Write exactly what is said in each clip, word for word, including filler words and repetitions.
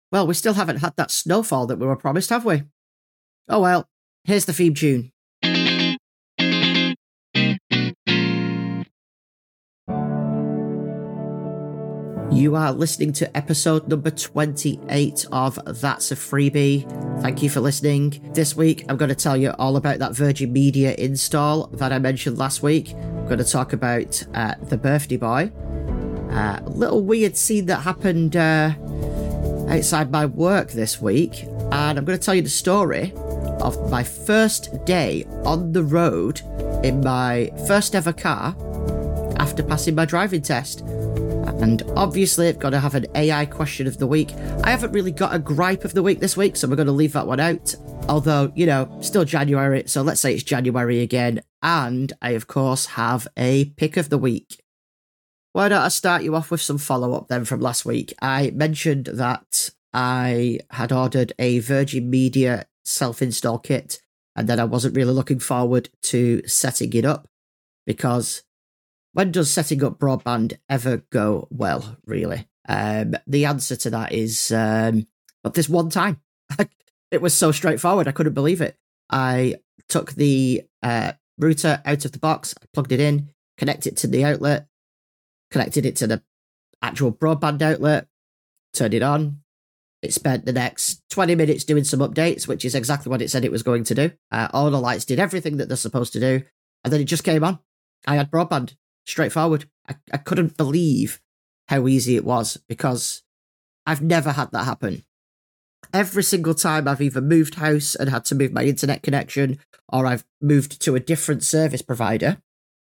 Well, we still haven't had that snowfall that we were promised, have we? Oh well, here's the theme tune. You are listening to episode number twenty-eight of That's a Freebie. Thank you for listening. This week, I'm going to tell you all about that Virgin Media install that I mentioned last week. I'm going to talk about uh, The Birthday Boy. Uh, a little weird scene that happened uh, outside my work this week. And I'm going to tell you the story of my first day on the road in my first ever car after passing my driving test. And obviously, I've got to have an A I question of the week. I haven't really got a gripe of the week this week, so we're going to leave that one out. Although, you know, still January, so let's say it's January again. And I, of course, have a pick of the week. Why don't I start you off with some follow-up then from last week? I mentioned that I had ordered a Virgin Media self-install kit, and then I wasn't really looking forward to setting it up, because when does setting up broadband ever go well, really? Um, the answer to that is um, but this one time. It was so straightforward, I couldn't believe it. I took the uh, router out of the box, I plugged it in, connected it to the outlet, connected it to the actual broadband outlet, turned it on. It spent the next twenty minutes doing some updates, which is exactly what it said it was going to do. Uh, all the lights did everything that they're supposed to do, and then it just came on. I had broadband. Straightforward. I, I couldn't believe how easy it was, because I've never had that happen. Every single time I've either moved house and had to move my internet connection, or I've moved to a different service provider,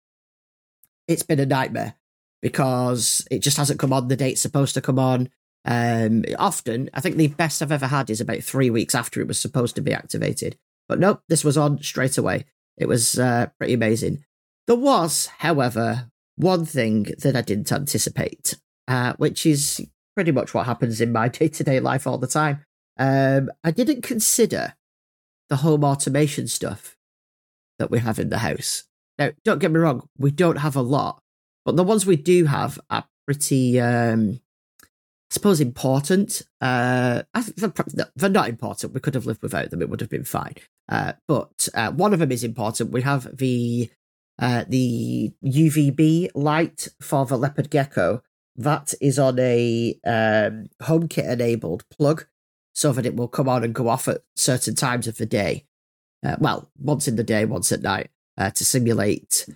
it's been a nightmare, because it just hasn't come on the date it's supposed to come on. Um, often, I think the best I've ever had is about three weeks after it was supposed to be activated. But nope, this was on straight away. It was uh, pretty amazing. There was, however, one thing that I didn't anticipate, uh, which is pretty much what happens in my day-to-day life all the time. Um, I didn't consider the home automation stuff that we have in the house. Now, don't get me wrong, we don't have a lot, but the ones we do have are pretty, um, I suppose, important. Uh, I think they're, they're not important. We could have lived without them. It would have been fine. Uh, but uh, one of them is important. We have the Uh, the U V B light for the Leopard Gecko. That is on a um, HomeKit enabled plug, so that it will come on and go off at certain times of the day. Uh, well, once in the day, once at night, uh, to simulate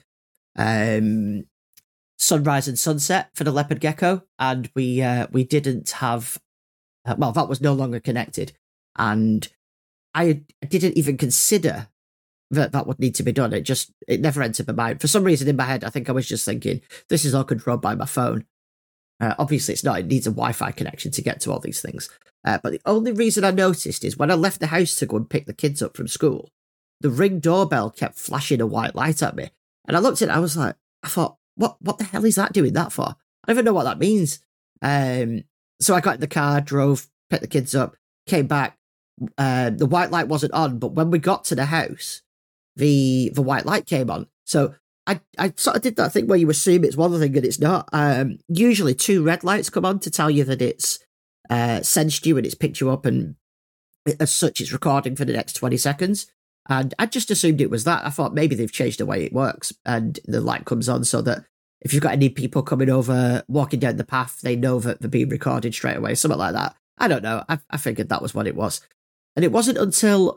um, sunrise and sunset for the Leopard Gecko. And we uh, we didn't have, uh, well, that was no longer connected, and I didn't even consider that that would need to be done. It just, it never entered my mind. For some reason in my head, I think I was just thinking, this is all controlled by my phone. Uh, obviously it's not, it needs a Wi-Fi connection to get to all these things. Uh, but the only reason I noticed is when I left the house to go and pick the kids up from school, the Ring doorbell kept flashing a white light at me. And I looked at it, I was like, I thought, what, what the hell is that doing that for? I don't even know what that means. Um, so I got in the car, drove, picked the kids up, came back. Uh, the white light wasn't on, but when we got to the house, the the white light came on. So I, I sort of did that thing where you assume it's one thing and it's not. Um, usually two red lights come on to tell you that it's uh, sensed you and it's picked you up, and as such it's recording for the next twenty seconds. And I just assumed it was that. I thought maybe they've changed the way it works, and the light comes on so that if you've got any people coming over, walking down the path, they know that they're being recorded straight away, something like that. I don't know. I, I figured that was what it was. And it wasn't until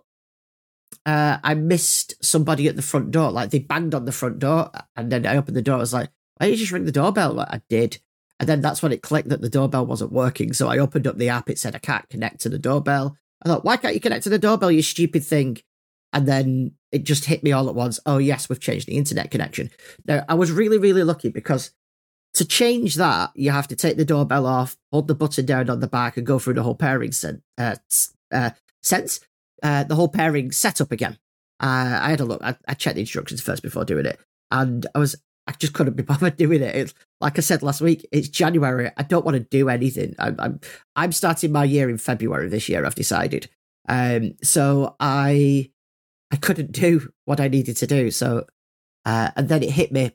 Uh, I missed somebody at the front door. Like, they banged on the front door, and then I opened the door. I was like, why didn't you just ring the doorbell? Like, I did. And then that's when it clicked that the doorbell wasn't working. So I opened up the app. It said, I can't connect to the doorbell. I thought, why can't you connect to the doorbell, you stupid thing? And then it just hit me all at once. Oh, yes, we've changed the internet connection. Now, I was really, really lucky, because to change that, you have to take the doorbell off, hold the button down on the back, and go through the whole pairing sen- uh, uh, sense. Uh, the whole pairing setup again. Uh, I had a look. I, I checked the instructions first before doing it, and I was I just couldn't be bothered doing it. It's, like I said last week, it's January. I don't want to do anything. I'm I'm, I'm starting my year in February this year. I've decided. Um, so I I couldn't do what I needed to do. So uh, and then it hit me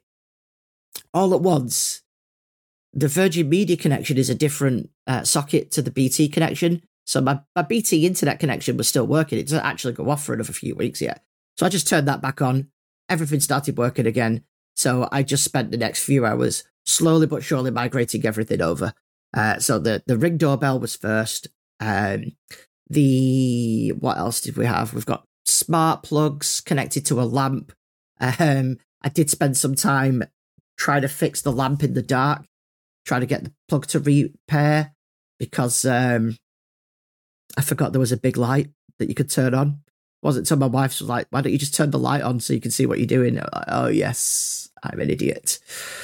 all at once. The Virgin Media connection is a different uh, socket to the B T connection. So my, my B T internet connection was still working. It doesn't actually go off for another few weeks yet. So I just turned that back on. Everything started working again. So I just spent the next few hours slowly but surely migrating everything over. Uh, so the, the Ring doorbell was first. Um, the, what else did we have? We've got smart plugs connected to a lamp. Um, I did spend some time trying to fix the lamp in the dark, trying to get the plug to repair because um, I forgot there was a big light that you could turn on. It wasn't until my wife was like, why don't you just turn the light on so you can see what you're doing? Like, oh, yes, I'm an idiot.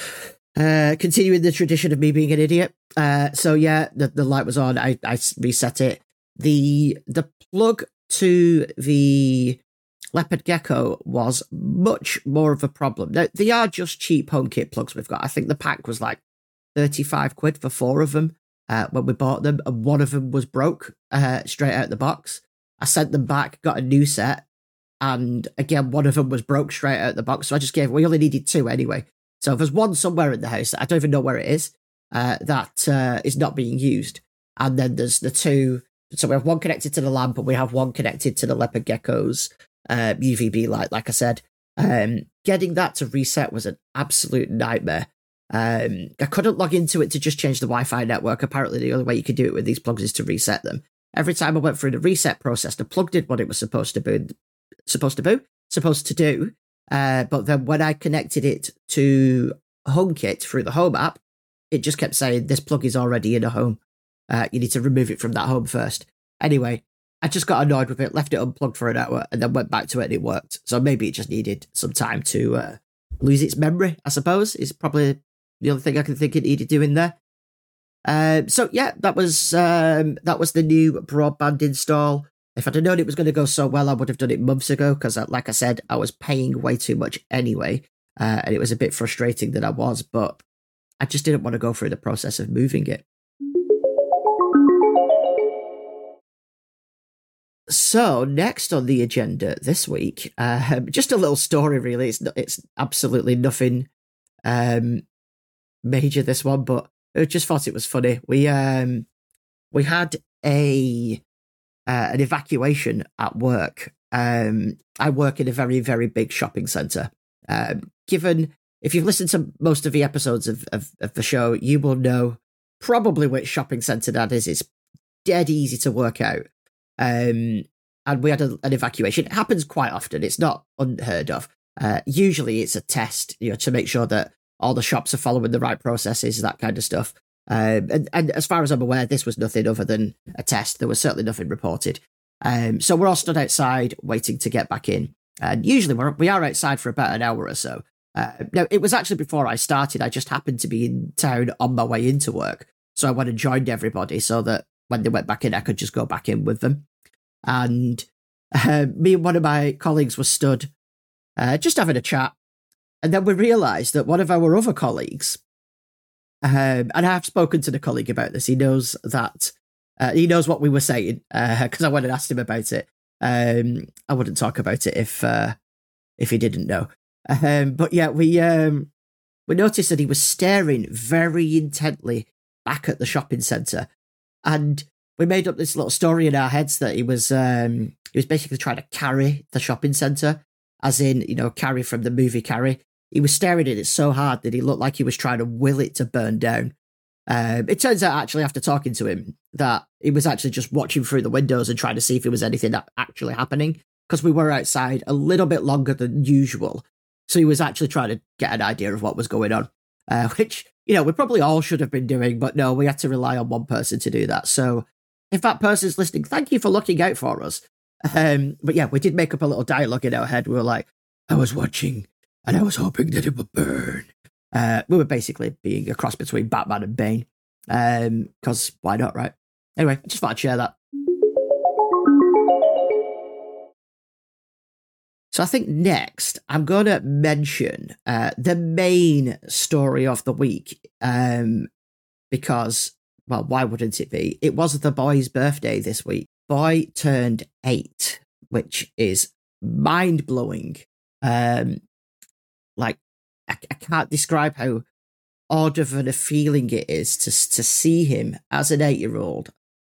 Uh, continuing the tradition of me being an idiot. Uh, so yeah, the, the light was on. I, I reset it. The the plug to the Leopard Gecko was much more of a problem. Now, they are just cheap HomeKit plugs we've got. I think the pack was like thirty-five quid for four of them uh, when we bought them, and one of them was broke uh, straight out the box. I sent them back, got a new set, and again, one of them was broke straight out the box, so I just gave, we only needed two anyway. So if there's one somewhere in the house, I don't even know where it is, uh, that uh, is not being used. And then there's the two, so we have one connected to the lamp, and we have one connected to the Leopard Gecko's uh, U V B light, like I said. Um, getting that to reset was an absolute nightmare. Um, I couldn't log into it to just change the Wi-Fi network. Apparently the only way you could do it with these plugs is to reset them. Every time I went through the reset process, the plug did what it was supposed to be, supposed to be, supposed to do. Uh, but then when I connected it to HomeKit through the Home app, it just kept saying, this plug is already in a home. Uh, you need to remove it from that home first. Anyway, I just got annoyed with it, left it unplugged for an hour, and then went back to it and it worked. So maybe it just needed some time to uh, lose its memory, I suppose, is probably the only thing I can think it needed doing there. Uh, so yeah, that was um, that was the new broadband install. If I'd have known it was going to go so well, I would have done it months ago, because like I said, I was paying way too much anyway, uh, and it was a bit frustrating that I was, but I just didn't want to go through the process of moving it. So next on the agenda this week, uh, just a little story really. It's it's absolutely nothing um, major, this one, but I just thought it was funny. We um we had a uh, an evacuation at work. Um, I work in a very very big shopping centre. Um, given if you've listened to most of the episodes of, of of the show, you will know probably which shopping centre that is. It's dead easy to work out. Um, and we had a, an evacuation. It happens quite often. It's not unheard of. Uh, usually it's a test, you know, to make sure that all the shops are following the right processes, that kind of stuff. Um, and, and as far as I'm aware, this was nothing other than a test. There was certainly nothing reported. Um, so we're all stood outside waiting to get back in. And usually we're, we are outside for about an hour or so. Uh, now, it was actually before I started. I just happened to be in town on my way into work. So I went and joined everybody so that when they went back in, I could just go back in with them. And uh, me and one of my colleagues were stood uh, just having a chat. And then we realised that one of our other colleagues, um, and I've spoken to the colleague about this, he knows that, uh, he knows what we were saying, because uh, I went and asked him about it. Um, I wouldn't talk about it if uh, if he didn't know. Um, but yeah, we um, we noticed that he was staring very intently back at the shopping centre. And we made up this little story in our heads that he was um, he was basically trying to carry the shopping centre, as in, you know, Carrie from the movie Carrie. He was staring at it so hard that he looked like he was trying to will it to burn down. Um, it turns out, actually, after talking to him, that he was actually just watching through the windows and trying to see if there was anything actually happening, because we were outside a little bit longer than usual. So he was actually trying to get an idea of what was going on, uh, which, you know, we probably all should have been doing, but no, we had to rely on one person to do that. So if that person's listening, thank you for looking out for us. Um, but yeah, we did make up a little dialogue in our head. We were like, I was watching and I was hoping that it would burn. Uh, we were basically being a cross between Batman and Bane. Um, because why not, right? Anyway, I just thought I'd share that. So I think next I'm going to mention uh, the main story of the week, um, because, well, why wouldn't it be? It was the boy's birthday this week. Boy turned eight, which is mind-blowing. Um, like, I, I can't describe how odd of a feeling it is to to see him as an eight-year-old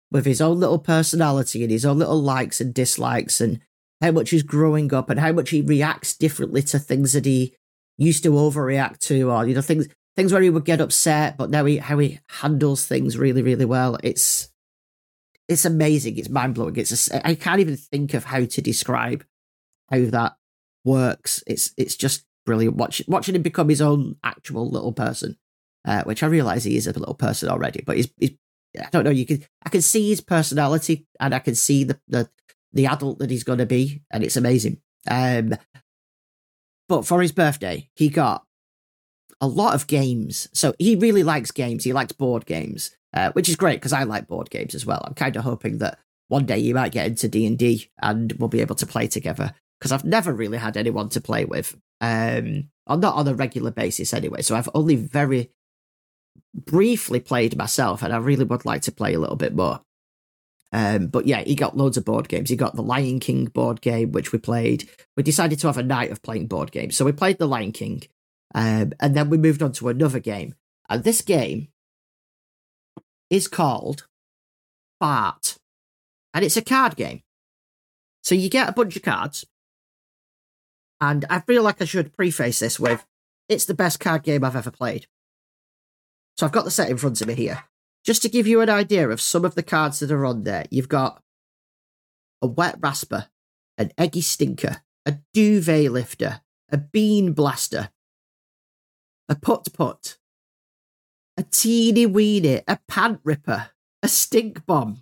with his own little personality and his own little likes and dislikes, and how much he's growing up and how much he reacts differently to things that he used to overreact to, or, you know, things things where he would get upset, but now he how he handles things really, really well. It's it's amazing. It's mind-blowing. It's a, I can't even think of how to describe how that works. It's it's just brilliant. Watch, watching him become his own actual little person, uh, which I realise he is a little person already, but he's, he's I don't know, you can I can see his personality, and I can see the the, the adult that he's going to be, and it's amazing. Um, but for his birthday, he got a lot of games. So he really likes games. He likes board games, uh, which is great because I like board games as well. I'm kind of hoping that one day he might get into D and D and we'll be able to play together, because I've never really had anyone to play with, um, or not on a regular basis anyway. So I've only very briefly played myself, and I really would like to play a little bit more. Um, but yeah, he got loads of board games. He got the Lion King board game, which we played. We decided to have a night of playing board games. So we played the Lion King, um, and then we moved on to another game. And this game is called Fart. And it's a card game. So you get a bunch of cards. And I feel like I should preface this with, it's the best card game I've ever played. So I've got the set in front of me here. Just to give you an idea of some of the cards that are on there, you've got a Wet Rasper, an Eggy Stinker, a Duvet Lifter, a Bean Blaster, a Put Put, a Teeny Weeny, a Pant Ripper, a Stink Bomb.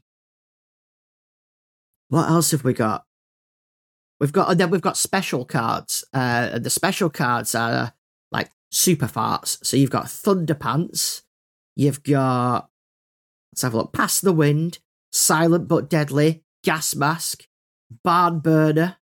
What else have we got? We've got, and then we've got special cards. Uh, and the special cards are like super farts. So you've got Thunderpants, you've got, let's have a look, Pass the Wind, Silent But Deadly, Gas Mask, Barn Burner.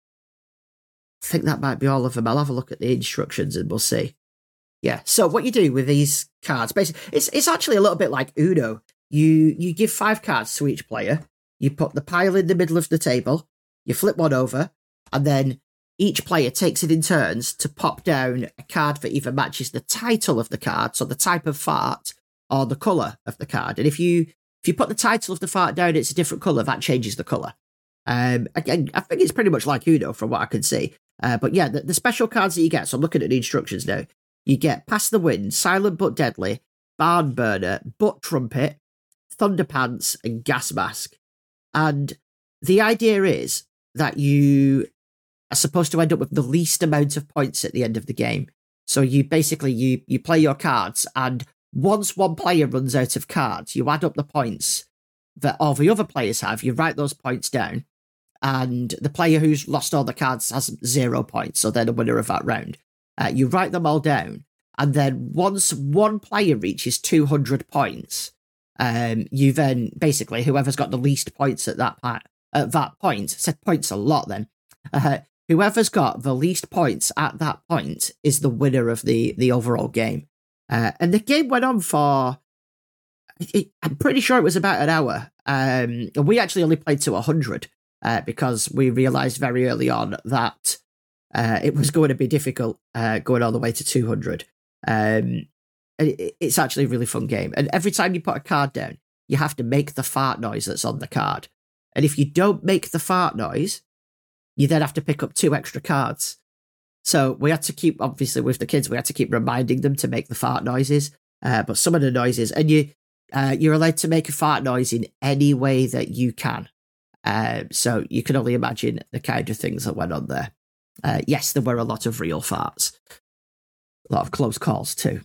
I think that might be all of them. I'll have a look at the instructions and we'll see. Yeah, so what you do with these cards, basically, it's it's actually a little bit like Uno. You you give five cards to each player. You put the pile in the middle of the table. You flip one over, and then each player takes it in turns to pop down a card that either matches the title of the card, so the type of fart, or the colour of the card. And if you if you put the title of the fart down, it's a different colour, that changes the colour. Um, again, I think it's pretty much like Uno from what I can see. Uh, but yeah, the, the special cards that you get, so I'm looking at the instructions now. You get Pass the Wind, Silent But Deadly, Barn Burner, Butt Trumpet, Thunderpants, and Gas Mask. And the idea is that you are supposed to end up with the least amount of points at the end of the game. So you basically, you you play your cards, and once one player runs out of cards, you add up the points that all the other players have, you write those points down, and the player who's lost all the cards has zero points, so they're the winner of that round. Uh, you write them all down, and then once one player reaches two hundred points, um, you then, basically, whoever's got the least points at that, part, at that point, said points a lot then, uh, whoever's got the least points at that point is the winner of the, the overall game. Uh, and the game went on for, it, I'm pretty sure it was about an hour. Um, and we actually only played to one hundred uh, because we realised very early on that uh, it was going to be difficult uh, going all the way to two hundred. Um, and it, it's actually a really fun game. And every time you put a card down, you have to make the fart noise that's on the card. And if you don't make the fart noise, you then have to pick up two extra cards. So we had to keep, obviously with the kids, we had to keep reminding them to make the fart noises. Uh, but some of the noises, and you, uh, you're allowed to make a fart noise in any way that you can. Uh, so you can only imagine the kind of things that went on there. Uh, yes, there were a lot of real farts. A lot of close calls too.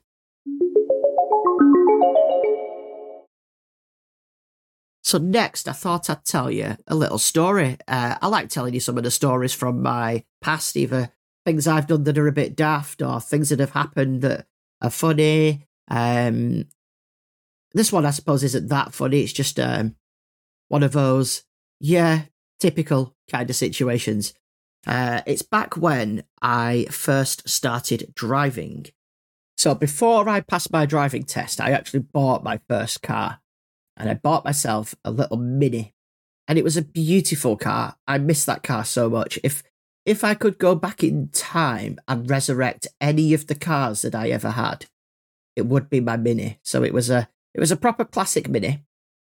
So next, I thought I'd tell you a little story. Uh, I like telling you some of the stories from my past, either things I've done that are a bit daft or things that have happened that are funny. Um, this one, I suppose, isn't that funny. It's just um, one of those, yeah, typical kind of situations. Uh, it's back when I first started driving. So before I passed my driving test, I actually bought my first car. And I bought myself a little Mini. And it was a beautiful car. I miss that car so much. If if I could go back in time and resurrect any of the cars that I ever had, it would be my Mini. So it was a it was a proper classic Mini.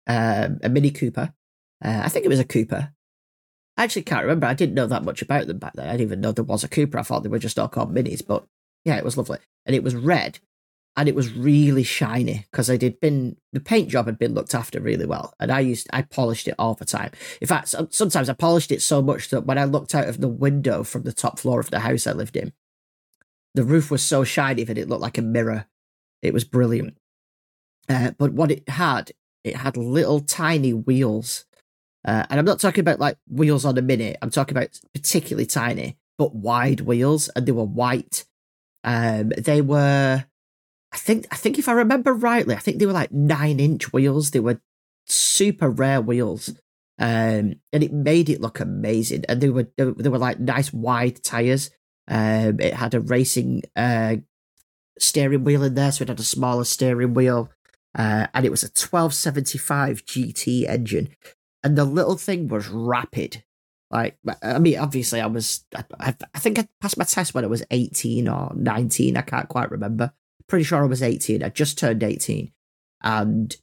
um, a Mini Cooper. Uh, I think it was a Cooper. I actually can't remember. I didn't know that much about them back then. I didn't even know there was a Cooper. I thought they were just all called Minis, but yeah, it was lovely. And it was red, and it was really shiny because I did been the paint job had been looked after really well, and I used I polished it all the time. In fact, sometimes I polished it so much that when I looked out of the window from the top floor of the house I lived in, the roof was so shiny that it looked like a mirror. It was brilliant. Uh, but what it had, it had little tiny wheels. Uh, and I'm not talking about like wheels on a Mini. I'm talking about particularly tiny, but wide wheels, and they were white. Um, they were, I think, I think if I remember rightly, I think they were like nine inch wheels. They were super rare wheels, um, and it made it look amazing. And they were, they were, they were like nice wide tires. Um, it had a racing uh steering wheel in there, so it had a smaller steering wheel, uh, and it was a twelve seventy-five G T engine. And the little thing was rapid. Like, I mean, obviously I was, I, I think I passed my test when I was eighteen or nineteen. I can't quite remember. Pretty sure I was eighteen. I just turned eighteen. And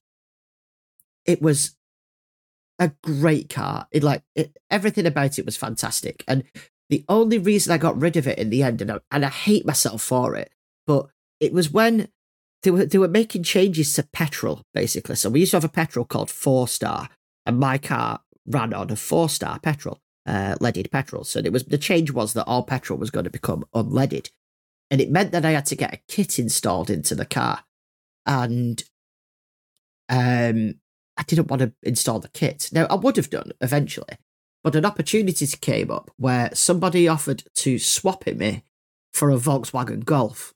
it was a great car. It like, it, everything about it was fantastic. And the only reason I got rid of it in the end, and I, and I hate myself for it, but it was when they were, they were making changes to petrol, basically. So we used to have a petrol called Four Star. And my car ran on a four-star petrol, uh, leaded petrol. So it was the change was that all petrol was going to become unleaded. And it meant that I had to get a kit installed into the car. And um, I didn't want to install the kit. Now, I would have done eventually, but an opportunity came up where somebody offered to swap it me for a Volkswagen Golf.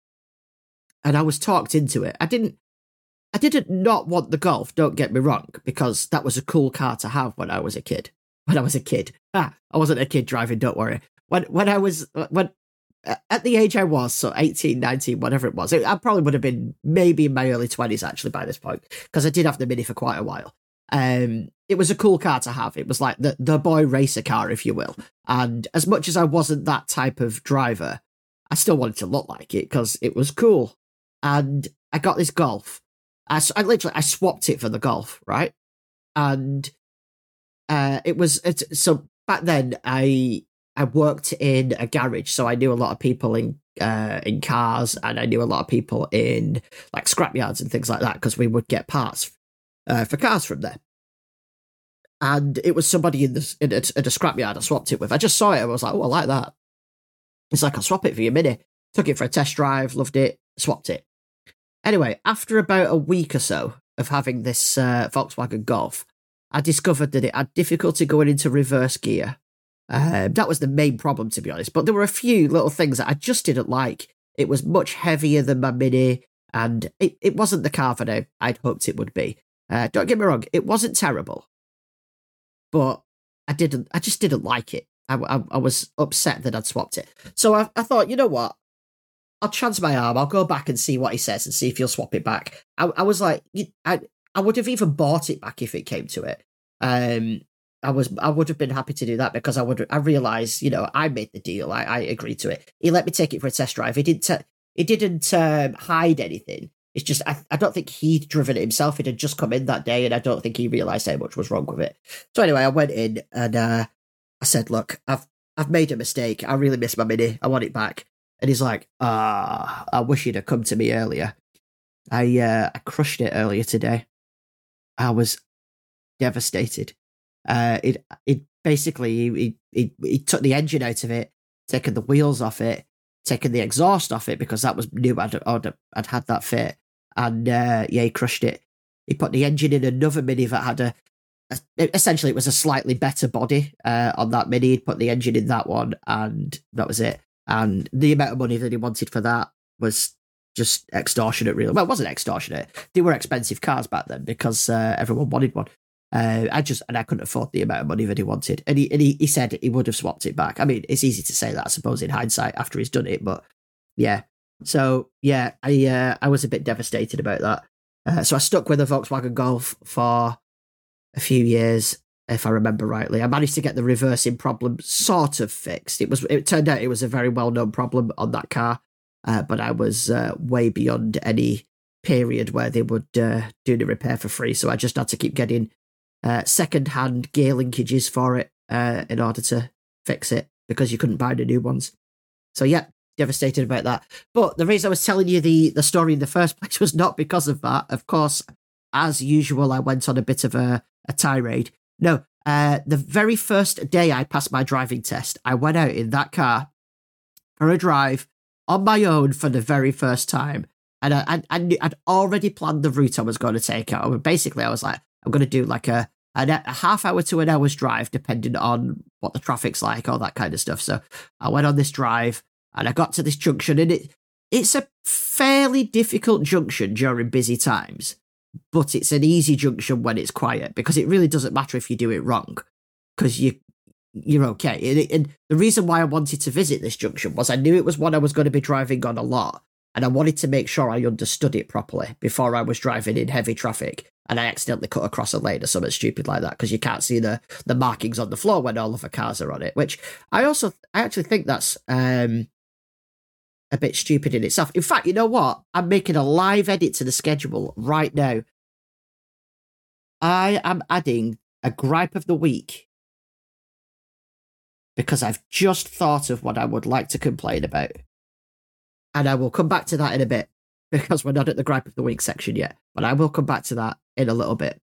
And I was talked into it. I didn't I didn't not want the Golf, don't get me wrong, because that was a cool car to have when I was a kid. When I was a kid. Ah, I wasn't a kid driving, don't worry. When when I was, when at the age I was, so eighteen, nineteen, whatever it was, I probably would have been maybe in my early twenties actually by this point, because I did have the Mini for quite a while. Um, it was a cool car to have. It was like the, the boy racer car, if you will. And as much as I wasn't that type of driver, I still wanted to look like it because it was cool. And I got this Golf. I, I literally, I swapped it for the Golf, right? And uh, it was, it, so back then I I worked in a garage, so I knew a lot of people in uh, in cars, and I knew a lot of people in like scrapyards and things like that, because we would get parts uh, for cars from there. And it was somebody in the in a, in a scrapyard I swapped it with. I just saw it, I was like, oh, I like that. It's like, I'll swap it for your Mini. Took it for a test drive, loved it, swapped it. Anyway, after about a week or so of having this uh, Volkswagen Golf, I discovered that it had difficulty going into reverse gear. Uh, that was the main problem, to be honest. But there were a few little things that I just didn't like. It was much heavier than my Mini, and it, it wasn't the car that I, I'd hoped it would be. Uh, don't get me wrong, it wasn't terrible, but I didn't. I just didn't like it. I, I, I was upset that I'd swapped it. So I, I thought, you know what? I'll chance my arm. I'll go back and see what he says and see if he'll swap it back. I, I was like, I, I would have even bought it back if it came to it. Um, I was, I would have been happy to do that because I would, I realised, you know, I made the deal. I, I agreed to it. He let me take it for a test drive. He didn't, t- he didn't um, hide anything. It's just, I, I don't think he'd driven it himself. It had just come in that day, and I don't think he realised how much was wrong with it. So anyway, I went in and uh, I said, look, I've, I've made a mistake. I really miss my Mini. I want it back. And he's like, ah, I wish you'd have come to me earlier. I uh, I crushed it earlier today. I was devastated. Uh, it it basically, he, he, he took the engine out of it, taken the wheels off it, taken the exhaust off it, because that was new. I'd, I'd, I'd had that fit. And uh, yeah, he crushed it. He put the engine in another Mini that had a, a essentially, it was a slightly better body uh, on that Mini. He'd put the engine in that one, and that was it. And the amount of money that he wanted for that was just extortionate, really. Well, it wasn't extortionate. They were expensive cars back then because uh, everyone wanted one. Uh, I just, and I couldn't afford the amount of money that he wanted. And he, and he, he said he would have swapped it back. I mean, it's easy to say that, I suppose, in hindsight after he's done it, but yeah. So yeah, I, uh, I was a bit devastated about that. Uh, so I stuck with a Volkswagen Golf for a few years, if I remember rightly. I managed to get the reversing problem sort of fixed. It was. It turned out it was a very well-known problem on that car, uh, but I was uh, way beyond any period where they would uh, do the repair for free. So I just had to keep getting uh, second-hand gear linkages for it uh, in order to fix it, because you couldn't buy the new ones. So yeah, devastated about that. But the reason I was telling you the, the story in the first place was not because of that. Of course, as usual, I went on a bit of a, a tirade. No, uh, the very first day I passed my driving test, I went out in that car for a drive on my own for the very first time. And I, I, I knew, I'd already planned the route I was going to take out. Basically, I was like, I'm going to do like a, a, a half hour to an hour's drive, depending on what the traffic's like, all that kind of stuff. So I went on this drive and I got to this junction, and it it's a fairly difficult junction during busy times, but it's an easy junction when it's quiet, because it really doesn't matter if you do it wrong, because you, you're okay. And, and the reason why I wanted to visit this junction was I knew it was one I was going to be driving on a lot, and I wanted to make sure I understood it properly before I was driving in heavy traffic and I accidentally cut across a lane or something stupid like that, because you can't see the, the markings on the floor when all of the cars are on it, which I also, I actually think that's um, a bit stupid in itself. In fact, you know what? I'm making a live edit to the schedule right now. I am adding a gripe of the week, because I've just thought of what I would like to complain about. And I will come back to that in a bit, because we're not at the gripe of the week section yet. But I will come back to that in a little bit.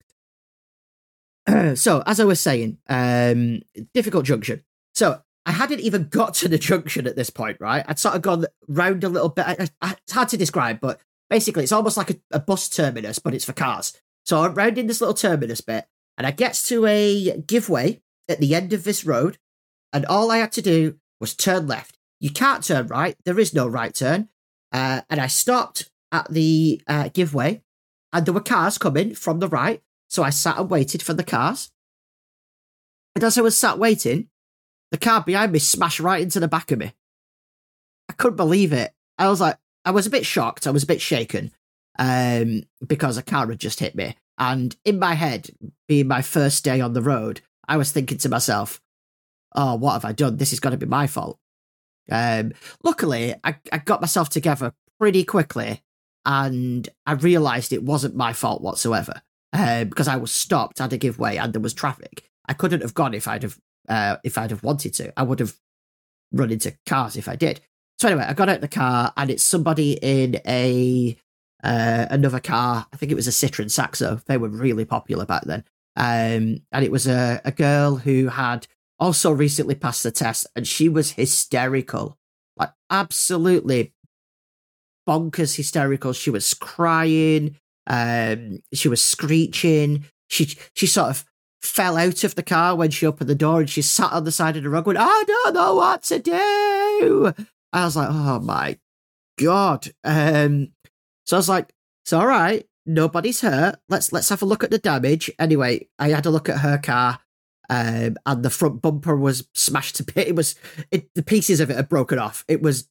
Uh, so, as I was saying, um, difficult junction. So, I hadn't even got to the junction at this point, right? I'd sort of gone round a little bit. I, I, it's hard to describe, but basically it's almost like a, a bus terminus, but it's for cars. So I'm rounding this little terminus bit, and I get to a giveaway at the end of this road, and all I had to do was turn left. You can't turn right. There is no right turn. Uh, and I stopped at the uh, giveaway, and there were cars coming from the right. So I sat and waited for the cars. And as I was sat waiting, the car behind me smashed right into the back of me. I couldn't believe it. I was like, I was a bit shocked. I was a bit shaken um, because a car had just hit me. And in my head, being my first day on the road, I was thinking to myself, oh, what have I done? This is going to be my fault. Um, luckily, I, I got myself together pretty quickly, and I realised it wasn't my fault whatsoever, uh, because I was stopped at a giveaway and there was traffic. I couldn't have gone if I'd have uh, if I'd have wanted to. I would have run into cars if I did. So anyway, I got out of the car, and it's somebody in a uh, another car. I think it was a Citroen Saxo. They were really popular back then, um, and it was a, a girl who had also recently passed the test, and she was hysterical, like absolutely bonkers hysterical. She was crying, um, she was screeching. She she sort of fell out of the car when she opened the door, and she sat on the side of the road going, I don't know what to do. I was like, oh my God. Um, so I was like, it's all right. Nobody's hurt. Let's let's have a look at the damage. Anyway, I had a look at her car. Um, and the front bumper was smashed to bits. It was, it, the pieces of it had broken off. It was,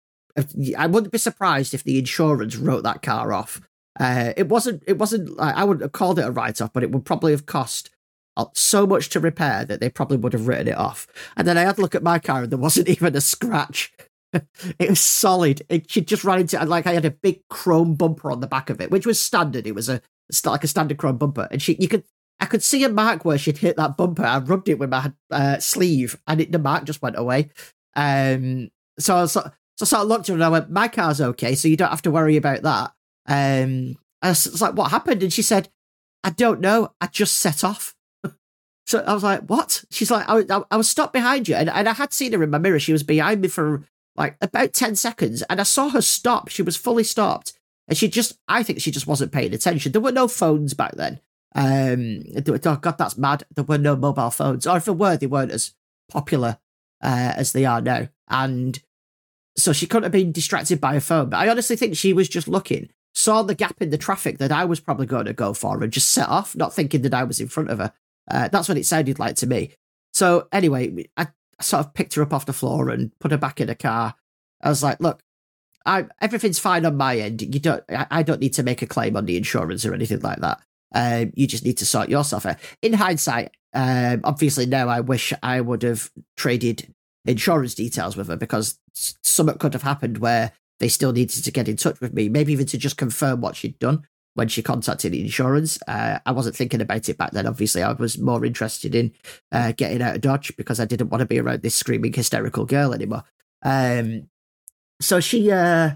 I wouldn't be surprised if the insurance wrote that car off. Uh, it wasn't, it wasn't, I wouldn't have called it a write-off, but it would probably have cost so much to repair that they probably would have written it off. And then I had to look at my car, and there wasn't even a scratch. It was solid. It, she just ran into, like, I had a big chrome bumper on the back of it, which was standard. It was a, it's like a standard chrome bumper. And she, you could, I could see a mark where she'd hit that bumper. I rubbed it with my uh, sleeve, and it, the mark just went away. Um, so I was, so I sort of looked at her and I went, my car's okay, so you don't have to worry about that. Um, I was, was like, what happened? And she said, I don't know. I just set off. So I was like, what? She's like, I, I, I was stopped behind you. And, and I had seen her in my mirror. She was behind me for like about ten seconds. And I saw her stop. She was fully stopped. And she just, I think she just wasn't paying attention. There were no phones back then. Um, oh God, that's mad. There were no mobile phones, or if there were, they weren't as popular uh, as they are now. And so she couldn't have been distracted by a phone. But I honestly think she was just looking, saw the gap in the traffic that I was probably going to go for, and just set off, not thinking that I was in front of her. Uh, that's what it sounded like to me. So anyway, I sort of picked her up off the floor and put her back in the car. I was like, look, I, everything's fine on my end. You don't, I, I don't need to make a claim on the insurance or anything like that. Um, you just need to sort yourself out. In hindsight, um, obviously now I wish I would have traded insurance details with her, because something could have happened where they still needed to get in touch with me, maybe even to just confirm what she'd done when she contacted the insurance. Uh, I wasn't thinking about it back then, obviously. I was more interested in uh, getting out of Dodge because I didn't want to be around this screaming, hysterical girl anymore. Um, so she uh,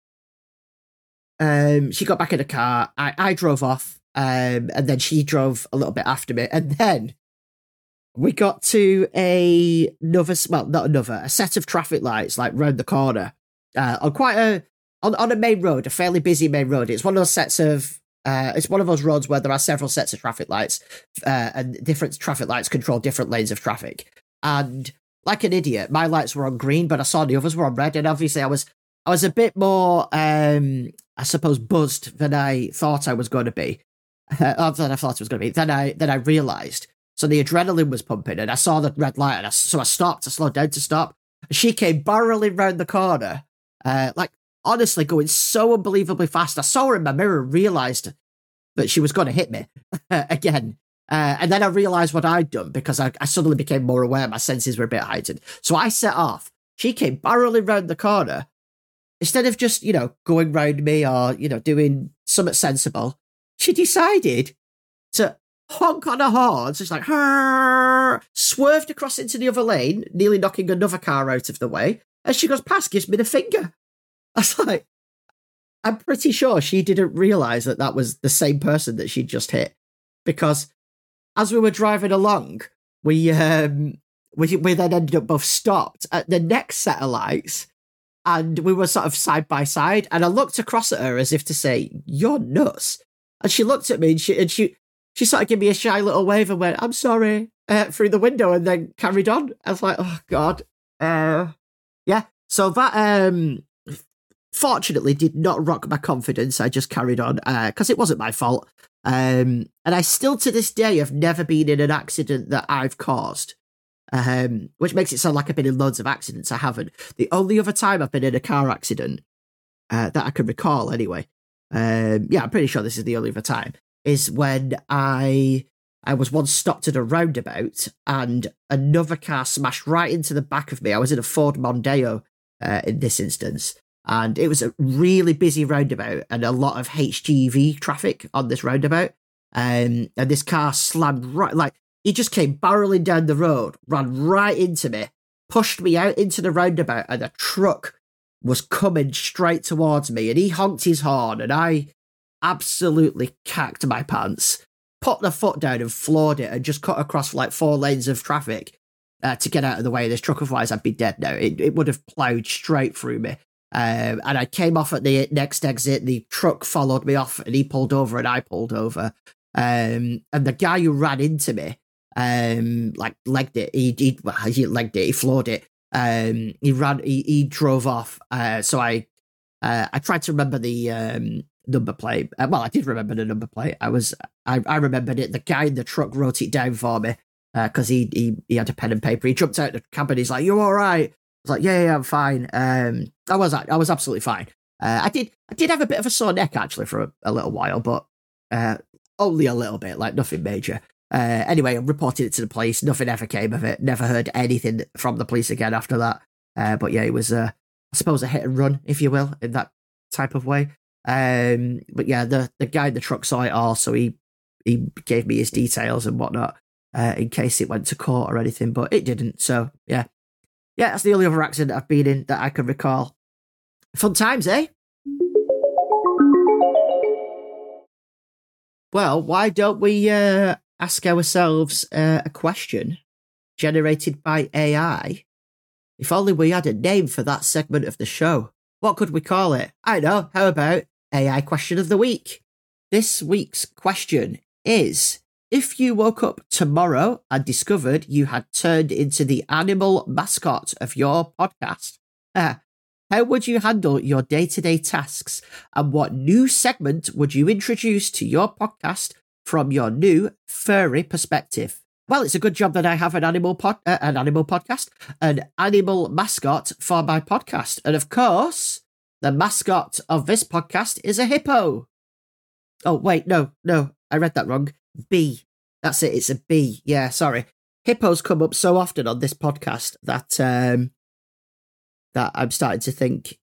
um, she got back in the car. I, I drove off, um, and then she drove a little bit after me. And then we got to a another, well, not another, a set of traffic lights, like round the corner, uh, on quite a, on, on a main road, a fairly busy main road. It's one of those sets of, uh, it's one of those roads where there are several sets of traffic lights, uh, and different traffic lights control different lanes of traffic. And like an idiot, my lights were on green, but I saw the others were on red. And obviously I was, I was a bit more, um, I suppose, buzzed than I thought I was going to be, uh, or than I thought it was going to be, then I, then I realized. So the adrenaline was pumping, and I saw the red light, and I, so I stopped, I slowed down to stop. She came barreling round the corner, uh, like, honestly, going so unbelievably fast. I saw her in my mirror and realised that she was going to hit me again. Uh, and then I realised what I'd done, because I, I suddenly became more aware. My senses were a bit heightened. So I set off. She came barreling round the corner. Instead of just, you know, going round me or, you know, doing something sensible, she decided to honk on her horn, so it's like, Hurr! Swerved across into the other lane, nearly knocking another car out of the way. As she goes past, gives me the finger. I was like, I'm pretty sure she didn't realise that that was the same person that she'd just hit. Because as we were driving along, we um we, we then ended up both stopped at the next set of lights, and we were sort of side by side, and I looked across at her as if to say, you're nuts. And she looked at me, and she and she She sort of gave me a shy little wave and went, I'm sorry, uh, through the window, and then carried on. I was like, oh, God. Uh, yeah. So that, um, fortunately, did not rock my confidence. I just carried on because uh, it wasn't my fault. Um, and I still, to this day, have never been in an accident that I've caused, um, which makes it sound like I've been in loads of accidents. I haven't. The only other time I've been in a car accident uh, that I can recall, anyway, um, yeah, I'm pretty sure this is the only other time, is when I I was once stopped at a roundabout and another car smashed right into the back of me. I was in a Ford Mondeo uh, in this instance, and it was a really busy roundabout and a lot of H G V traffic on this roundabout. Um, and this car slammed right, like, he just came barreling down the road, ran right into me, pushed me out into the roundabout, and the truck was coming straight towards me, and he honked his horn, and I absolutely cacked my pants, put the foot down and floored it, and just cut across like four lanes of traffic uh, to get out of the way of this truck. Otherwise, I'd be dead now. It, it would have ploughed straight through me. Um, and I came off at the next exit. The truck followed me off, and he pulled over, and I pulled over. Um, and the guy who ran into me, um, like legged it. He, he, well, he legged it. He floored it. Um, he ran. He, he drove off. Uh, so I, uh, I tried to remember the um. number plate. Uh, well, I did remember the number plate. I was, I, I remembered it. The guy in the truck wrote it down for me because uh, he, he he had a pen and paper. He jumped out the cab and he's like, "You all right?" I was like, "Yeah, yeah, I'm fine." Um, I was, I was absolutely fine. Uh, I did, I did have a bit of a sore neck actually for a, a little while, but uh, only a little bit, like nothing major. Uh, anyway, I reported it to the police. Nothing ever came of it. Never heard anything from the police again after that. Uh, but yeah, it was, uh, I suppose, a hit and run, if you will, in that type of way. Um, but yeah, the, the guy in the truck saw it all, so he, he gave me his details and whatnot, uh, in case it went to court or anything, but it didn't. So yeah, yeah, that's the only other accident I've been in that I can recall. Fun times, eh? Well, why don't we uh, ask ourselves uh, a question generated by A I? If only we had a name for that segment of the show. What could we call it? I know, how about A I question of the week? This week's question is, if you woke up tomorrow and discovered you had turned into the animal mascot of your podcast, uh, how would you handle your day-to-day tasks, and what new segment would you introduce to your podcast from your new furry perspective? Well, it's a good job that I have an animal pod, uh, an animal podcast, an animal mascot for my podcast. And of course, the mascot of this podcast is a hippo. Oh, wait, no, no, I read that wrong. Bee. That's it, it's a bee. Yeah, sorry. Hippos come up so often on this podcast that um, that I'm starting to think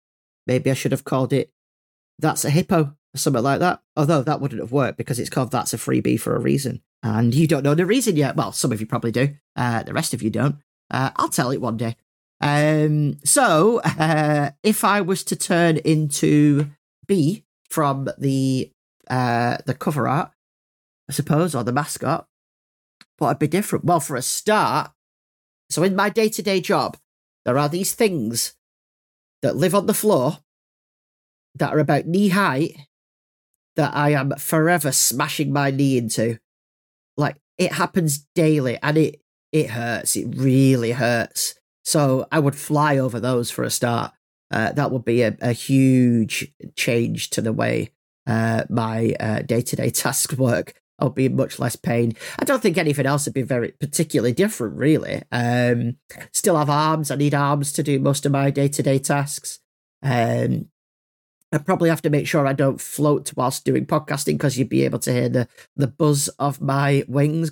Maybe I should have called it That's a Hippo or something like that. Although that wouldn't have worked because it's called That's a Freebie for a reason. And you don't know the reason yet. Well, some of you probably do. Uh, the rest of you don't. Uh, I'll tell it one day. Um, so, uh, if I was to turn into Bee from the uh, the cover art, I suppose, or the mascot, what would be different? Well, for a start, so in my day-to-day job, there are these things that live on the floor that are about knee height that I am forever smashing my knee into. Like, it happens daily, and it, it hurts. It really hurts. So I would fly over those for a start. Uh, that would be a, a huge change to the way uh, my uh, day-to-day tasks work. I'll be in much less pain. I don't think anything else would be very particularly different, really. Um, still have arms. I need arms to do most of my day-to-day tasks. Um, I probably have to make sure I don't float whilst doing podcasting because you'd be able to hear the, the buzz of my wings.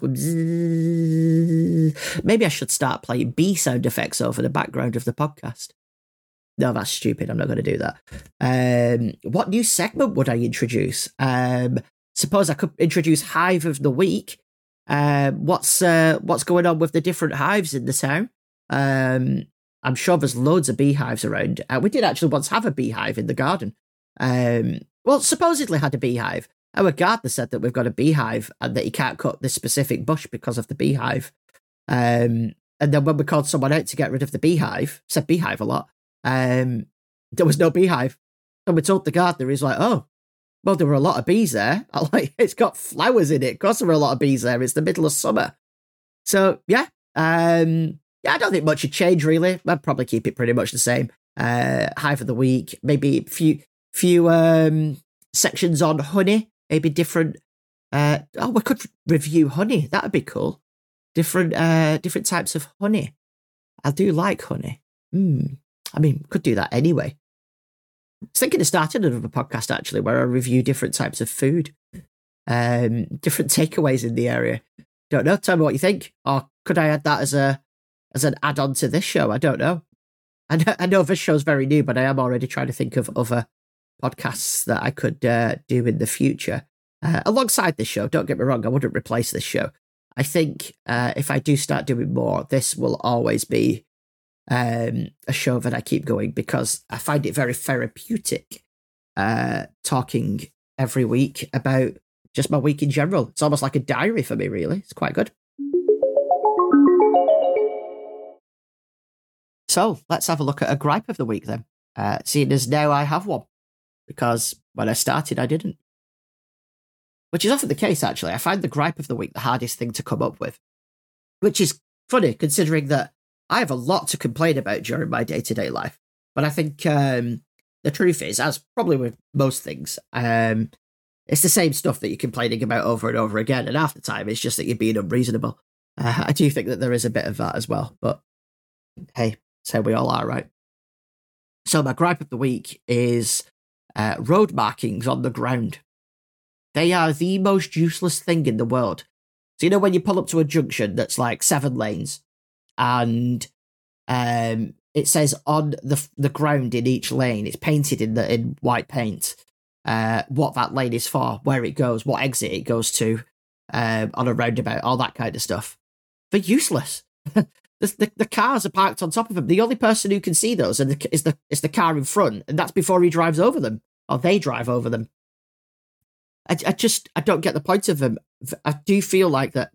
Maybe I should start playing bee sound effects over the background of the podcast. No, that's stupid. I'm not going to do that. Um, what new segment would I introduce? Um, suppose I could introduce Hive of the Week. Um, what's uh, what's going on with the different hives in the town? Um, I'm sure there's loads of beehives around. Uh, we did actually once have a beehive in the garden. Um, well, supposedly had a beehive. Our gardener said that we've got a beehive and that he can't cut this specific bush because of the beehive. Um, and then when we called someone out to get rid of the beehive, said beehive a lot, um, there was no beehive. And we told the gardener, he's like, oh, well, there were a lot of bees there. I'm like, it's got flowers in it. Of course there were a lot of bees there. It's the middle of summer. So, yeah. Um, yeah, I don't think much would change, really. I'd probably keep it pretty much the same. Uh, Hive of the Week, maybe a few... few um, sections on honey, maybe different. Uh, oh, we could review honey. That would be cool. Different, uh, different types of honey. I do like honey. Mm. I mean, could do that anyway. I was thinking of starting another podcast actually, where I review different types of food, um, different takeaways in the area. Don't know. Tell me what you think. Or could I add that as a as an add-on to this show? I don't know. I know, I know this show's very new, but I am already trying to think of other podcasts that I could uh, do in the future uh, alongside this show. Don't get me wrong, I wouldn't replace this show. I think uh, if I do start doing more, this will always be um, a show that I keep going because I find it very therapeutic uh, talking every week about just my week in general. It's almost like a diary for me, really. It's quite good. So let's have a look at a gripe of the week then, uh, seeing as now I have one. Because when I started, I didn't. Which is often the case, actually. I find the gripe of the week the hardest thing to come up with. Which is funny, considering that I have a lot to complain about during my day-to-day life. But I think um, the truth is, as probably with most things, um, it's the same stuff that you're complaining about over and over again. And half the time, it's just that you're being unreasonable. Uh, I do think that there is a bit of that as well. But hey, that's how we all are, right? So my gripe of the week is... Uh, road markings on the ground. They are the most useless thing in the world. So, you know, when you pull up to a junction that's like seven lanes and um, it says on the the ground in each lane, it's painted in the in white paint, uh, what that lane is for, where it goes, what exit it goes to um, on a roundabout, all that kind of stuff. They're useless. the, the, the cars are parked on top of them. The only person who can see those is the, is the, is the car in front, and that's before he drives over them, or they drive over them. I, I just, I don't get the point of them. I do feel like that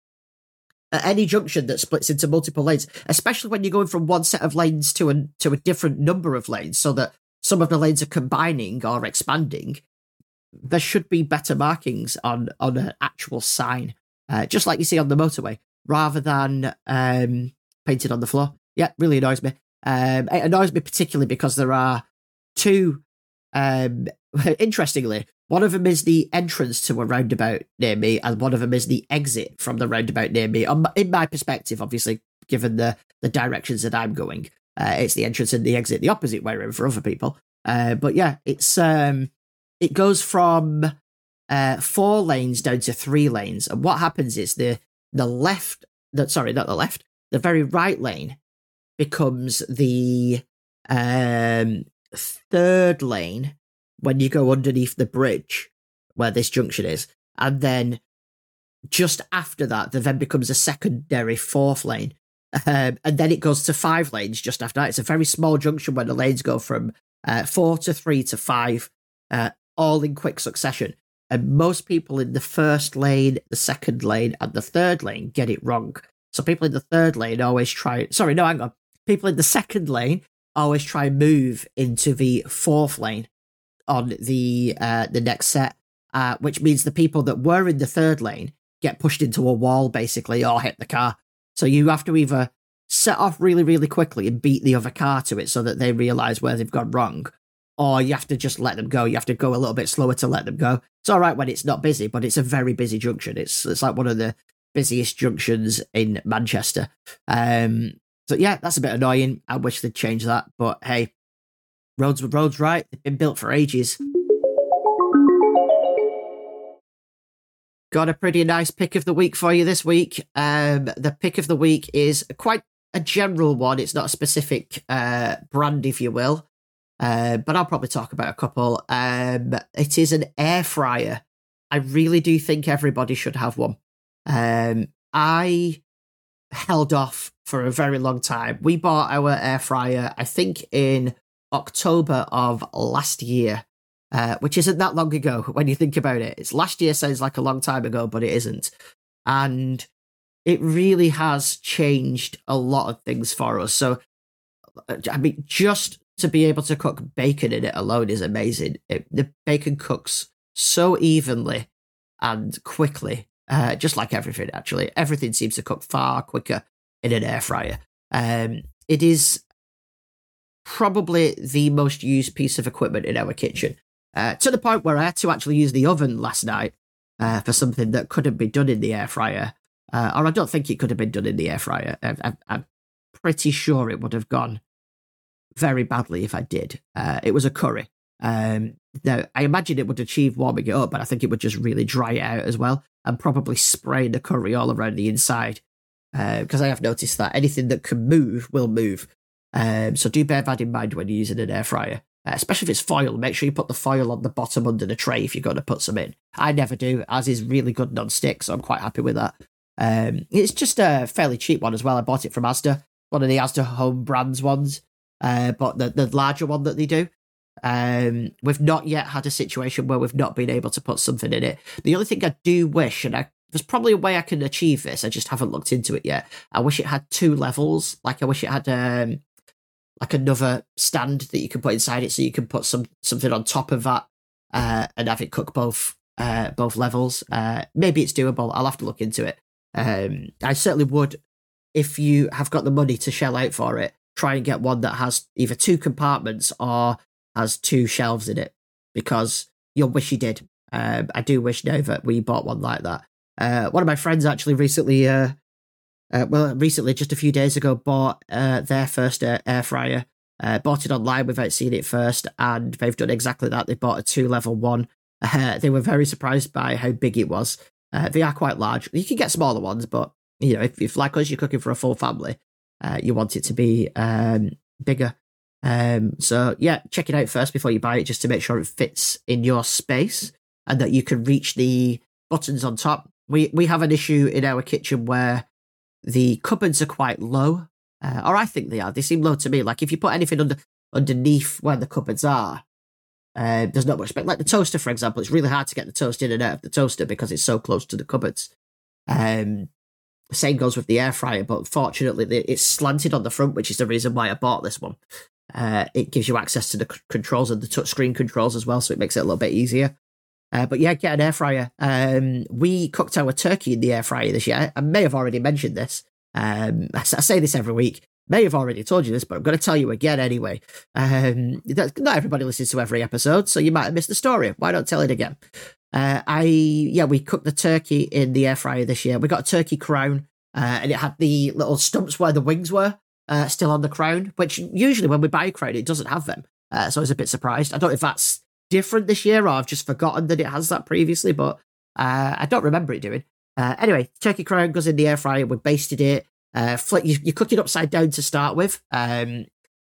at any junction that splits into multiple lanes, especially when you're going from one set of lanes to a, to a different number of lanes, so that some of the lanes are combining or expanding, there should be better markings on, on an actual sign, uh, just like you see on the motorway, rather than um, painted on the floor. Yeah, really annoys me. Um, it annoys me particularly because there are two, um, interestingly, one of them is the entrance to a roundabout near me, and one of them is the exit from the roundabout near me. Um, in my perspective, obviously, given the, the directions that I'm going, uh, it's the entrance and the exit the opposite way around for other people. Uh, but yeah, it's um, it goes from uh, four lanes down to three lanes, and what happens is the the left, the, sorry, not the left, the very right lane becomes the um third lane when you go underneath the bridge where this junction is. And then just after that, there then becomes a secondary fourth lane. Um, and then it goes to five lanes just after that. It's a very small junction where the lanes go from uh, four to three to five, uh, all in quick succession. And most people in the first lane, the second lane, and the third lane get it wrong. So people in the third lane always try... Sorry, no, hang on. People in the second lane always try and move into the fourth lane on the uh, the next set, uh, which means the people that were in the third lane get pushed into a wall, basically, or hit the car. So you have to either set off really, really quickly and beat the other car to it so that they realise where they've gone wrong, or you have to just let them go. You have to go a little bit slower to let them go. It's all right when it's not busy, but it's a very busy junction. It's it's like one of the busiest junctions in Manchester. Um, so yeah, that's a bit annoying. I wish they'd change that, but hey, roads were roads, right? They've been built for ages. Got a pretty nice pick of the week for you this week. Um, the pick of the week is quite a general one. It's not a specific uh, brand, if you will, uh, but I'll probably talk about a couple. Um, it is an air fryer. I really do think everybody should have one. Um, I held off for a very long time. We bought our air fryer, I think, in October of last year. Uh, which isn't that long ago when you think about it. It's last year sounds like a long time ago, but it isn't. And it really has changed a lot of things for us. So, I mean, just to be able to cook bacon in it alone is amazing. It, the bacon cooks so evenly and quickly, uh, just like everything, actually. Everything seems to cook far quicker in an air fryer. Um, it is probably the most used piece of equipment in our kitchen. Uh, to the point where I had to actually use the oven last night uh, for something that couldn't be done in the air fryer. Uh, or I don't think it could have been done in the air fryer. I, I, I'm pretty sure it would have gone very badly if I did. Uh, it was a curry. Um, now, I imagine it would achieve warming it up, but I think it would just really dry it out as well and probably spray the curry all around the inside. Because uh, I have noticed that anything that can move will move. Um, so do bear that in mind when you're using an air fryer. Uh, especially if it's foil, make sure you put the foil on the bottom under the tray if you're going to put some in. I never do, as is really good non-stick, so I'm quite happy with that. Um, it's just a fairly cheap one as well. I bought it from Asda, one of the Asda home brands ones, uh, but the, the larger one that they do. Um, we've not yet had a situation where we've not been able to put something in it. The only thing I do wish, and I, there's probably a way I can achieve this, I just haven't looked into it yet. I wish it had two levels, like I wish it had... Um, like another stand that you can put inside it, so you can put some something on top of that uh, and have it cook both uh, both levels. Uh, maybe it's doable. I'll have to look into it. Um, I certainly would, if you have got the money to shell out for it, try and get one that has either two compartments or has two shelves in it, because you'll wish you did. Um, I do wish now that we bought one like that. Uh, one of my friends actually recently... Uh, Uh, well, recently, just a few days ago, bought uh, their first air, air fryer. Uh, bought it online without seeing it first, and they've done exactly that. They bought a two-level one. Uh, they were very surprised by how big it was. Uh, they are quite large. You can get smaller ones, but you know, if, if like us, you're cooking for a full family, uh, you want it to be um, bigger. Um, so yeah, check it out first before you buy it, just to make sure it fits in your space and that you can reach the buttons on top. We we have an issue in our kitchen where the cupboards are quite low, uh, or I think they are. They seem low to me. Like if you put anything under underneath where the cupboards are, uh, there's not much space. Like the toaster, for example, it's really hard to get the toast in and out of the toaster because it's so close to the cupboards. Um, the same goes with the air fryer, but fortunately it's slanted on the front, which is the reason why I bought this one. Uh, it gives you access to the c- controls and the touchscreen controls as well, so it makes it a little bit easier. Uh, but yeah, get an air fryer. Um, we cooked our turkey in the air fryer this year. I may have already mentioned this. Um, I, I say this every week. May have already told you this, but I'm going to tell you again anyway. Um, that, not everybody listens to every episode, so you might have missed the story. Why not tell it again? Uh, I yeah, we cooked the turkey in the air fryer this year. We got a turkey crown, uh, and it had the little stumps where the wings were uh, still on the crown, which usually when we buy a crown, it doesn't have them. Uh, so I was a bit surprised. I don't know if that's different this year, or I've just forgotten that it has that previously, but uh, I don't remember it doing. Uh, anyway, turkey crown goes in the air fryer. We basted it. Uh, fl- you, you cook it upside down to start with. Um,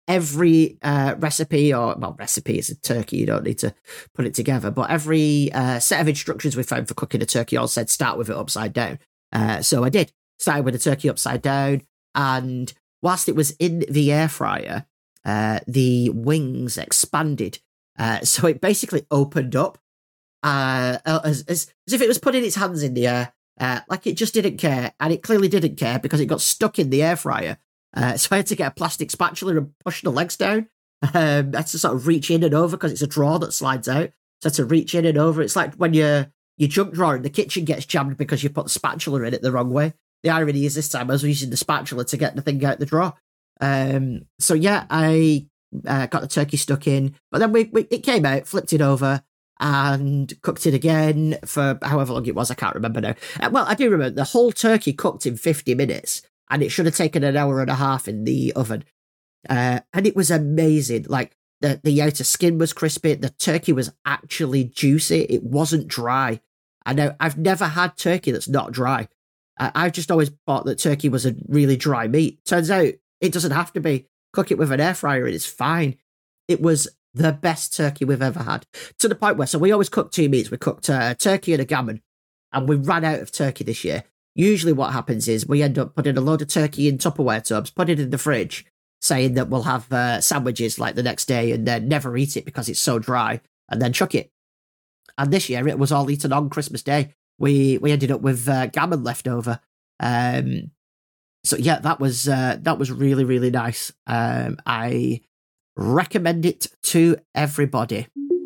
every uh, recipe, or, well, recipe is a turkey, you don't need to put it together, but every uh, set of instructions we found for cooking a turkey all said start with it upside down. Uh, so I did. Started with the turkey upside down, and whilst it was in the air fryer, uh, the wings expanded. Uh, so it basically opened up uh, as, as, as if it was putting its hands in the air, uh, like it just didn't care. And it clearly didn't care because it got stuck in the air fryer. Uh, so I had to get a plastic spatula and push the legs down. Um, I had to sort of reach in and over because it's a drawer that slides out. So I had to reach in and over. It's like when your your junk drawer in the kitchen gets jammed because you put the spatula in it the wrong way. The irony is this time I was using the spatula to get the thing out the drawer. Um, so yeah, I uh, got the turkey stuck in, but then we, we it came out, flipped it over, and cooked it again for however long it was. I can't remember now. Uh, well, I do remember the whole turkey cooked in fifty minutes, and it should have taken an hour and a half in the oven. Uh, and it was amazing. Like the, the outer skin was crispy. The turkey was actually juicy. It wasn't dry. I know I've never had turkey that's not dry. Uh, I've just always thought that turkey was a really dry meat. Turns out it doesn't have to be. Cook it with an air fryer and it's fine. It was the best turkey we've ever had. To the point where, so we always cook two meats. We cooked uh, turkey and a gammon, and we ran out of turkey this year. Usually what happens is we end up putting a load of turkey in Tupperware tubs, put it in the fridge, saying that we'll have uh, sandwiches like the next day and then never eat it because it's so dry, and then chuck it. And this year it was all eaten on Christmas Day. We we ended up with uh, gammon left over. Um, so yeah, that was uh, that was really, really nice. Um, I recommend it to everybody.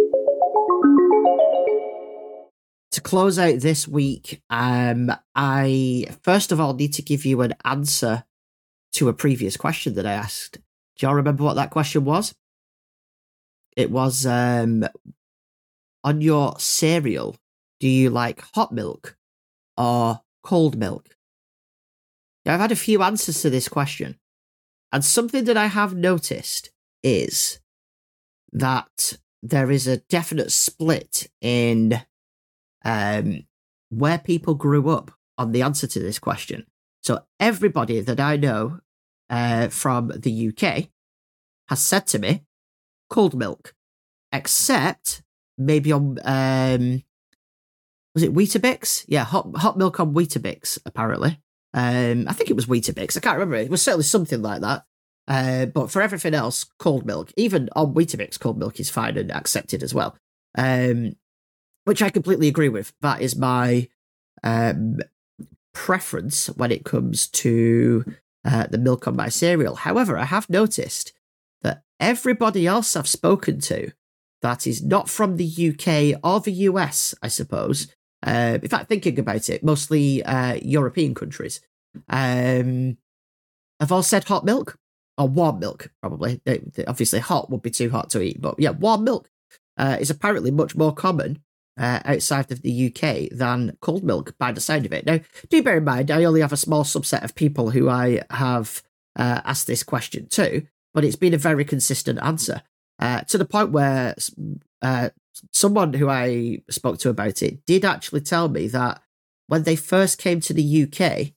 To close out this week, um, I first of all need to give you an answer to a previous question that I asked. Do y'all remember what that question was? It was, um, on your cereal, do you like hot milk or cold milk? Now, I've had a few answers to this question, and something that I have noticed is that there is a definite split in um, where people grew up on the answer to this question. So everybody that I know uh, from the U K has said to me cold milk, except maybe on, um, was it Weetabix? Yeah, hot hot milk on Weetabix, apparently. Um, I think it was Weetabix. I can't remember. It was certainly something like that. Uh, but for everything else, cold milk, even on Weetabix, cold milk is fine and accepted as well. Um, which I completely agree with. That is my um, preference when it comes to uh, the milk on my cereal. However, I have noticed that everybody else I've spoken to that is not from the U K or the U S, I suppose, uh, in fact, thinking about it, mostly uh, European countries, um, have all said hot milk, or warm milk, probably. They, they, obviously, hot would be too hot to eat, but yeah, warm milk uh, is apparently much more common Uh, outside of the U K than cold milk, by the sound of it. Now, do bear in mind, I only have a small subset of people who I have uh, asked this question to, but it's been a very consistent answer, uh, to the point where uh, someone who I spoke to about it did actually tell me that when they first came to the U K,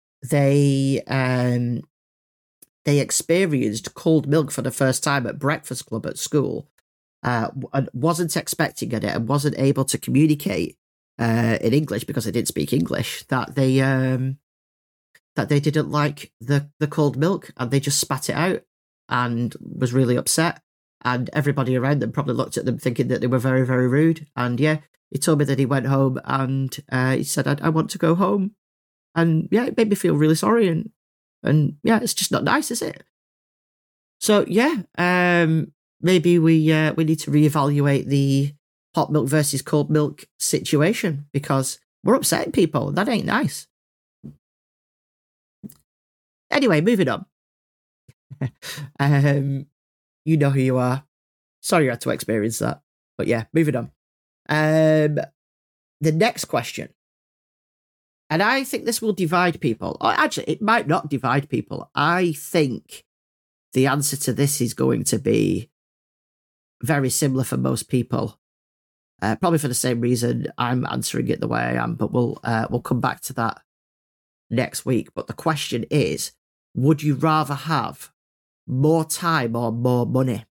they um, they experienced cold milk for the first time at breakfast club at school. Uh, and wasn't expecting it and wasn't able to communicate uh, in English because they didn't speak English, that they um, that they didn't like the, the cold milk, and they just spat it out and was really upset. And everybody around them probably looked at them thinking that they were very, very rude. And yeah, he told me that he went home and uh, he said, I, I want to go home. And yeah, it made me feel really sorry. And, and yeah, it's just not nice, is it? So yeah, um, maybe we uh, we need to reevaluate the hot milk versus cold milk situation, because we're upsetting people. That ain't nice. Anyway, moving on. um, you know who you are. Sorry you had to experience that. But yeah, moving on. Um, the next question. And I think this will divide people. Or actually, it might not divide people. I think the answer to this is going to be very similar for most people, uh, probably for the same reason I'm answering it the way I am, but we'll uh, we'll come back to that next week. But the question is, would you rather have more time or more money?